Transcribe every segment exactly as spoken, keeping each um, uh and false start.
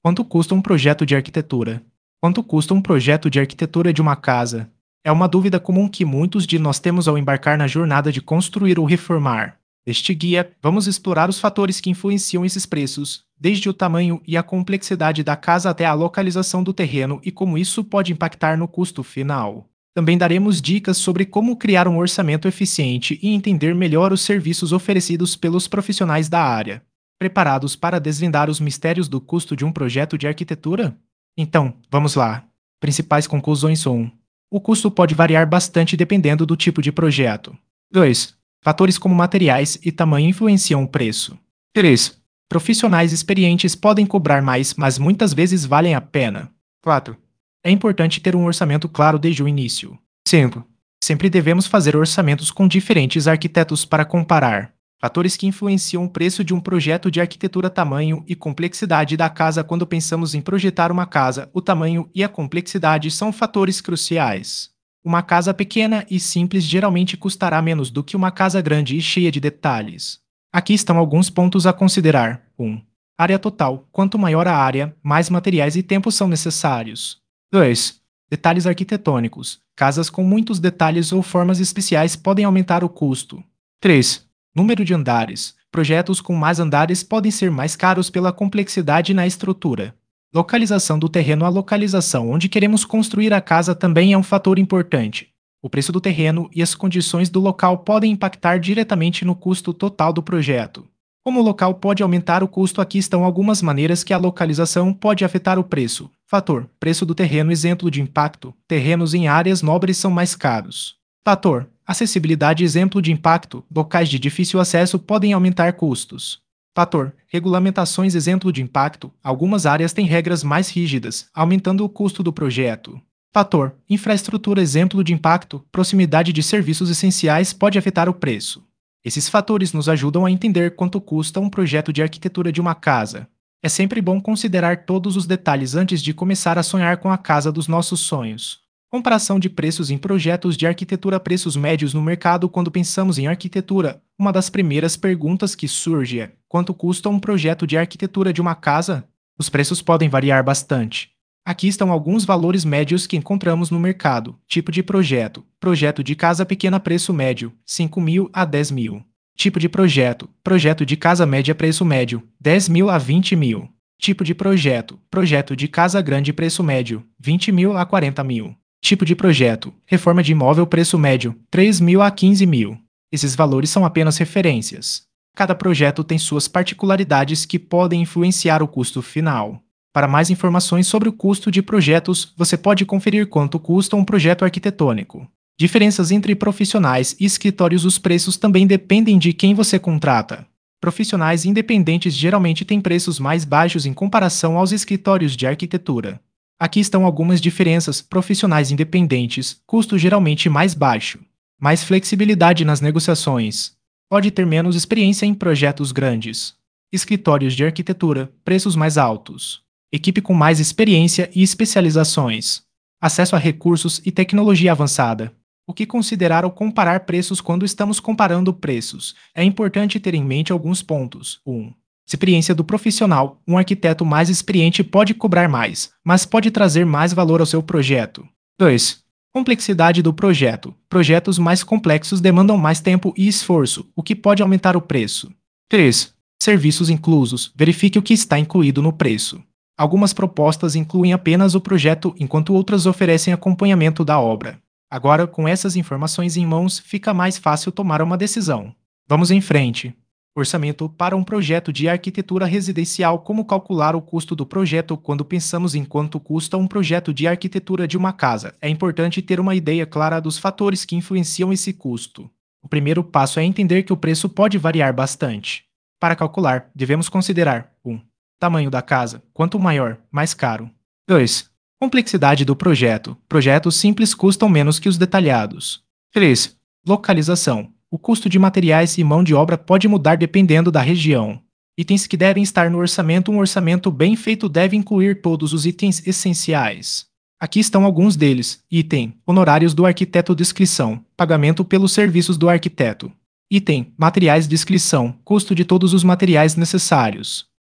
Quanto custa um projeto de arquitetura? Quanto custa um projeto de arquitetura de uma casa? É uma dúvida comum que muitos de nós temos ao embarcar na jornada de construir ou reformar. Neste guia, vamos explorar os fatores que influenciam esses preços, desde o tamanho e a complexidade da casa até a localização do terreno e como isso pode impactar no custo final. Também daremos dicas sobre como criar um orçamento eficiente e entender melhor os serviços oferecidos pelos profissionais da área. Preparados para desvendar os mistérios do custo de um projeto de arquitetura? Então, vamos lá. Principais conclusões são: o custo pode variar bastante dependendo do tipo de projeto. dois. Fatores como materiais e tamanho influenciam o preço. três. Profissionais experientes podem cobrar mais, mas muitas vezes valem a pena. quatro. É importante ter um orçamento claro desde o início. cinco. Sempre devemos fazer orçamentos com diferentes arquitetos para comparar. Fatores que influenciam o preço de um projeto de arquitetura: tamanho e complexidade da casa. Quando pensamos em projetar uma casa, o tamanho e a complexidade são fatores cruciais. Uma casa pequena e simples geralmente custará menos do que uma casa grande e cheia de detalhes. Aqui estão alguns pontos a considerar. um. Área total. Quanto maior a área, mais materiais e tempo são necessários. dois. Detalhes arquitetônicos. Casas com muitos detalhes ou formas especiais podem aumentar o custo. três. Número de andares. Projetos com mais andares podem ser mais caros pela complexidade na estrutura. Localização do terreno. A localização onde queremos construir a casa também é um fator importante. O preço do terreno e as condições do local podem impactar diretamente no custo total do projeto. Como o local pode aumentar o custo, aqui estão algumas maneiras que a localização pode afetar o preço. Fator: preço do terreno. Exemplo de impacto: terrenos em áreas nobres são mais caros. Fator: acessibilidade. Exemplo de impacto: locais de difícil acesso podem aumentar custos. Fator: regulamentações. Exemplo de impacto: algumas áreas têm regras mais rígidas, aumentando o custo do projeto. Fator: infraestrutura. Exemplo de impacto: proximidade de serviços essenciais pode afetar o preço. Esses fatores nos ajudam a entender quanto custa um projeto de arquitetura de uma casa. É sempre bom considerar todos os detalhes antes de começar a sonhar com a casa dos nossos sonhos. Comparação de preços em projetos de arquitetura. Preços médios no mercado. Quando pensamos em arquitetura, uma das primeiras perguntas que surge é: quanto custa um projeto de arquitetura de uma casa? Os preços podem variar bastante. Aqui estão alguns valores médios que encontramos no mercado. Tipo de projeto: projeto de casa pequena, preço médio, cinco mil a dez mil. Tipo de projeto: projeto de casa média, preço médio, dez mil a vinte mil. Tipo de projeto: projeto de casa grande, preço médio, vinte mil a quarenta mil. Tipo de projeto: reforma de imóvel, preço médio, três mil a quinze mil. Esses valores são apenas referências. Cada projeto tem suas particularidades que podem influenciar o custo final. Para mais informações sobre o custo de projetos, você pode conferir quanto custa um projeto arquitetônico. Diferenças entre profissionais e escritórios. Os preços também dependem de quem você contrata. Profissionais independentes geralmente têm preços mais baixos em comparação aos escritórios de arquitetura. Aqui estão algumas diferenças. Profissionais independentes: custo geralmente mais baixo. Mais flexibilidade nas negociações. Pode ter menos experiência em projetos grandes. Escritórios de arquitetura: preços mais altos. Equipe com mais experiência e especializações. Acesso a recursos e tecnologia avançada. O que considerar ao comparar preços? Quando estamos comparando preços, é importante ter em mente alguns pontos. um. Experiência do profissional. Um arquiteto mais experiente pode cobrar mais, mas pode trazer mais valor ao seu projeto. dois. Complexidade do projeto. Projetos mais complexos demandam mais tempo e esforço, o que pode aumentar o preço. três. Serviços inclusos. Verifique o que está incluído no preço. Algumas propostas incluem apenas o projeto, enquanto outras oferecem acompanhamento da obra. Agora, com essas informações em mãos, fica mais fácil tomar uma decisão. Vamos em frente. Orçamento para um projeto de arquitetura residencial. Como calcular o custo do projeto? Quando pensamos em quanto custa um projeto de arquitetura de uma casa, é importante ter uma ideia clara dos fatores que influenciam esse custo. O primeiro passo é entender que o preço pode variar bastante. Para calcular, devemos considerar: um. Tamanho da casa. Quanto maior, mais caro. dois. Complexidade do projeto. Projetos simples custam menos que os detalhados. três. Localização. O custo de materiais e mão de obra pode mudar dependendo da região. Itens que devem estar no orçamento. Um orçamento bem feito deve incluir todos os itens essenciais. Aqui estão alguns deles. Item: honorários do arquiteto. Descrição: pagamento pelos serviços do arquiteto. Item: materiais. Descrição: custo de todos os materiais necessários.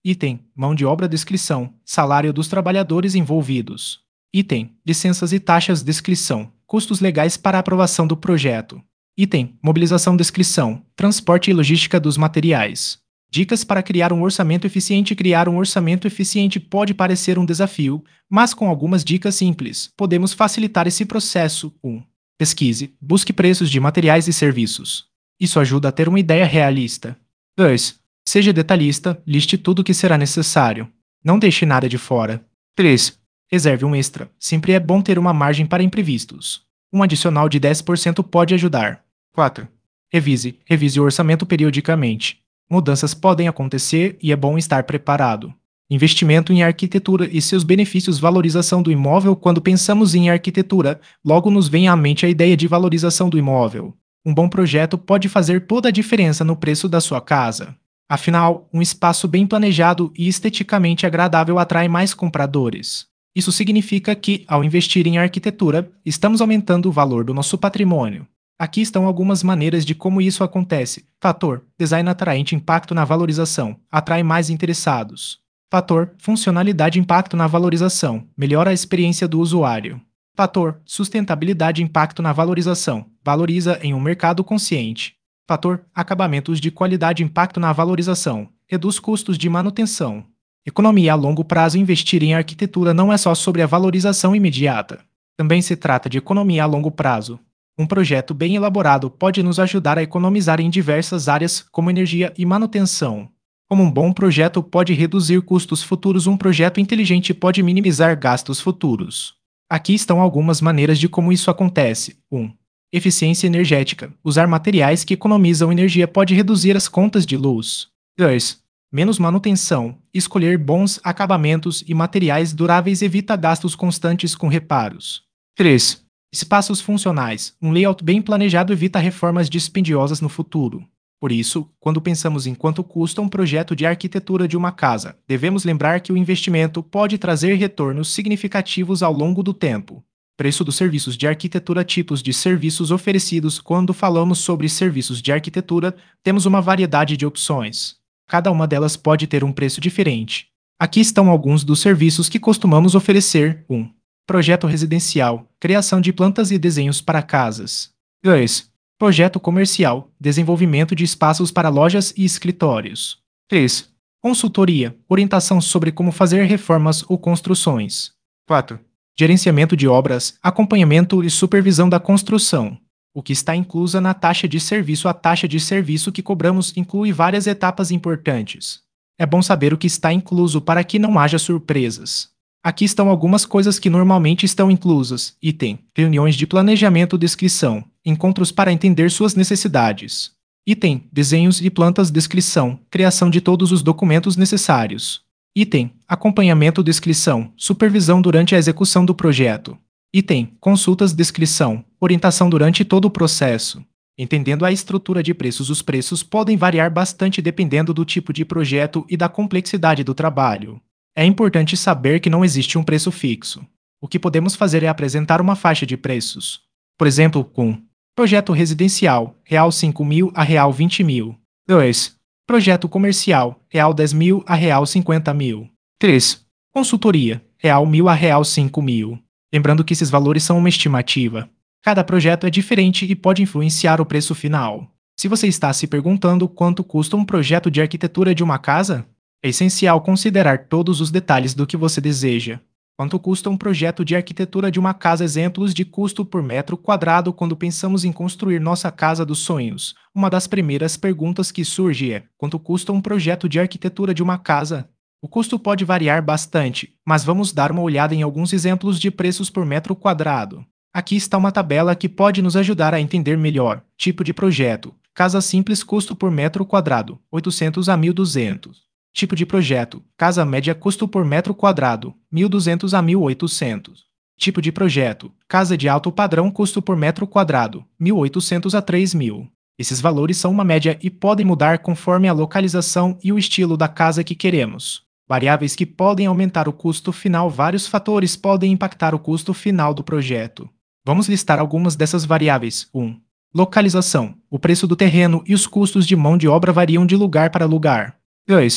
Item: mão de obra descrição, salário dos trabalhadores envolvidos. Item: licenças e taxas descrição, custos legais para a aprovação do projeto. Item: mobilização descrição, transporte e logística dos materiais. Dicas para criar um orçamento eficiente. Criar um orçamento eficiente pode parecer um desafio, mas com algumas dicas simples, podemos facilitar esse processo. um. Pesquise, busque preços de materiais e serviços. Isso ajuda a ter uma ideia realista. dois. Seja detalhista, liste tudo o que será necessário. Não deixe nada de fora. três. Reserve um extra. Sempre é bom ter uma margem para imprevistos. Um adicional de dez por cento pode ajudar. quatro. Revise. Revise o orçamento periodicamente. Mudanças podem acontecer e é bom estar preparado. Investimento em arquitetura e seus benefícios. Valorização do imóvel. Quando pensamos em arquitetura, logo nos vem à mente a ideia de valorização do imóvel. Um bom projeto pode fazer toda a diferença no preço da sua casa. Afinal, um espaço bem planejado e esteticamente agradável atrai mais compradores. Isso significa que, ao investir em arquitetura, estamos aumentando o valor do nosso patrimônio. Aqui estão algumas maneiras de como isso acontece. Fator: design atraente. Impacto na valorização. Atrai mais interessados. Fator: funcionalidade. Impacto na valorização. Melhora a experiência do usuário. Fator: sustentabilidade. Impacto na valorização. Valoriza em um mercado consciente. Fator: acabamentos de qualidade. Impacto na valorização. Reduz custos de manutenção. Economia a longo prazo. Investir em arquitetura não é só sobre a valorização imediata. Também se trata de economia a longo prazo. Um projeto bem elaborado pode nos ajudar a economizar em diversas áreas, como energia e manutenção. Como um bom projeto pode reduzir custos futuros, um projeto inteligente pode minimizar gastos futuros. Aqui estão algumas maneiras de como isso acontece. um. Eficiência energética. Usar materiais que economizam energia pode reduzir as contas de luz. dois. Menos manutenção. Escolher bons acabamentos e materiais duráveis evita gastos constantes com reparos. três. Espaços funcionais. Um layout bem planejado evita reformas dispendiosas no futuro. Por isso, quando pensamos em quanto custa um projeto de arquitetura de uma casa, devemos lembrar que o investimento pode trazer retornos significativos ao longo do tempo. Preço dos serviços de arquitetura. Tipos de serviços oferecidos. Quando falamos sobre serviços de arquitetura, temos uma variedade de opções. Cada uma delas pode ter um preço diferente. Aqui estão alguns dos serviços que costumamos oferecer. um. Projeto residencial. Criação de plantas e desenhos para casas. dois. Projeto comercial. Desenvolvimento de espaços para lojas e escritórios. três. Consultoria. Orientação sobre como fazer reformas ou construções. quatro. Gerenciamento de obras, acompanhamento e supervisão da construção. O que está inclusa na taxa de serviço. A taxa de serviço que cobramos inclui várias etapas importantes. É bom saber o que está incluso para que não haja surpresas. Aqui estão algumas coisas que normalmente estão inclusas. Item: reuniões de planejamento. Descrição. Encontros para entender suas necessidades. Item: desenhos e plantas. Descrição. Criação de todos os documentos necessários. Item: acompanhamento. Descrição. Supervisão durante a execução do projeto. Item: consultas. Descrição. Orientação durante todo o processo. Entendendo a estrutura de preços. Os preços podem variar bastante dependendo do tipo de projeto e da complexidade do trabalho. É importante saber que não existe um preço fixo. O que podemos fazer é apresentar uma faixa de preços. Por exemplo, com projeto residencial, real cinco mil a real vinte mil. dois. Projeto comercial, real dez mil a real cinquenta mil. três. Consultoria, real mil a real cinco mil. Lembrando que esses valores são uma estimativa. Cada projeto é diferente e pode influenciar o preço final. Se você está se perguntando quanto custa um projeto de arquitetura de uma casa, é essencial considerar todos os detalhes do que você deseja. Quanto custa um projeto de arquitetura de uma casa? Exemplos de custo por metro quadrado. Quando pensamos em construir nossa casa dos sonhos, uma das primeiras perguntas que surge é: quanto custa um projeto de arquitetura de uma casa? O custo pode variar bastante, mas vamos dar uma olhada em alguns exemplos de preços por metro quadrado. Aqui está uma tabela que pode nos ajudar a entender melhor. Tipo de projeto: casa simples. Custo por metro quadrado, oitocentos a mil e duzentos. Tipo de projeto: casa média. Custo por metro quadrado, mil e duzentos a mil e oitocentos. Tipo de projeto: casa de alto padrão. Custo por metro quadrado, mil e oitocentos a três mil. Esses valores são uma média e podem mudar conforme a localização e o estilo da casa que queremos. Variáveis que podem aumentar o custo final. Vários fatores podem impactar o custo final do projeto. Vamos listar algumas dessas variáveis. um. Localização. O preço do terreno e os custos de mão de obra variam de lugar para lugar. dois.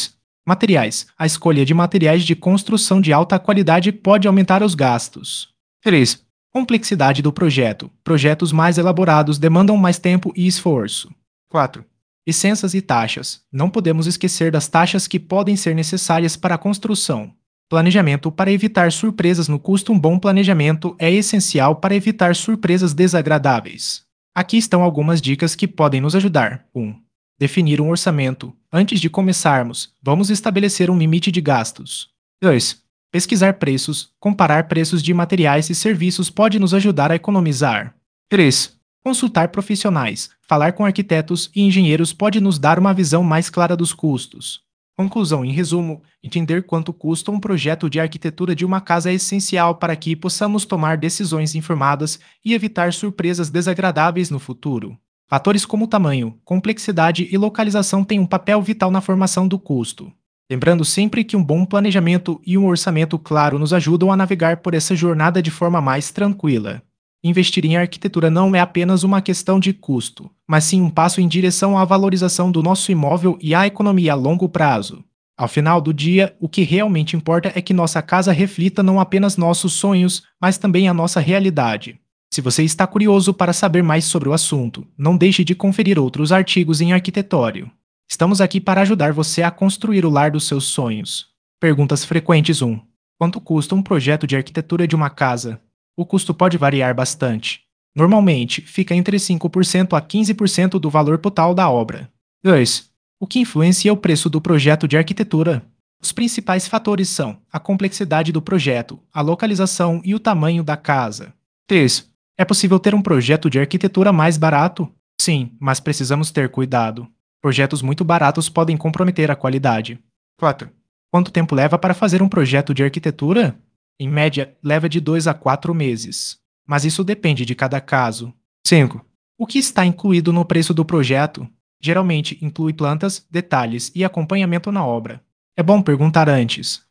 Materiais. A escolha de materiais de construção de alta qualidade pode aumentar os gastos. três. Complexidade do projeto. Projetos mais elaborados demandam mais tempo e esforço. quatro. Licenças e taxas. Não podemos esquecer das taxas que podem ser necessárias para a construção. Planejamento para evitar surpresas no custo. Um bom planejamento é essencial para evitar surpresas desagradáveis. Aqui estão algumas dicas que podem nos ajudar. um. Definir um orçamento. Antes de começarmos, vamos estabelecer um limite de gastos. dois. Pesquisar preços. Comparar preços de materiais e serviços pode nos ajudar a economizar. três. Consultar profissionais. Falar com arquitetos e engenheiros pode nos dar uma visão mais clara dos custos. Conclusão: em resumo, entender quanto custa um projeto de arquitetura de uma casa é essencial para que possamos tomar decisões informadas e evitar surpresas desagradáveis no futuro. Fatores como tamanho, complexidade e localização têm um papel vital na formação do custo. Lembrando sempre que um bom planejamento e um orçamento claro nos ajudam a navegar por essa jornada de forma mais tranquila. Investir em arquitetura não é apenas uma questão de custo, mas sim um passo em direção à valorização do nosso imóvel e à economia a longo prazo. Ao final do dia, o que realmente importa é que nossa casa reflita não apenas nossos sonhos, mas também a nossa realidade. Se você está curioso para saber mais sobre o assunto, não deixe de conferir outros artigos em arquitetório. Estamos aqui para ajudar você a construir o lar dos seus sonhos. Perguntas frequentes. um. Quanto custa um projeto de arquitetura de uma casa? O custo pode variar bastante. Normalmente, fica entre cinco por cento a quinze por cento do valor total da obra. dois. O que influencia o preço do projeto de arquitetura? Os principais fatores são a complexidade do projeto, a localização e o tamanho da casa. três. É possível ter um projeto de arquitetura mais barato? Sim, mas precisamos ter cuidado. Projetos muito baratos podem comprometer a qualidade. quatro. Quanto tempo leva para fazer um projeto de arquitetura? Em média, leva de dois a quatro meses. Mas isso depende de cada caso. cinco. O que está incluído no preço do projeto? Geralmente inclui plantas, detalhes e acompanhamento na obra. É bom perguntar antes.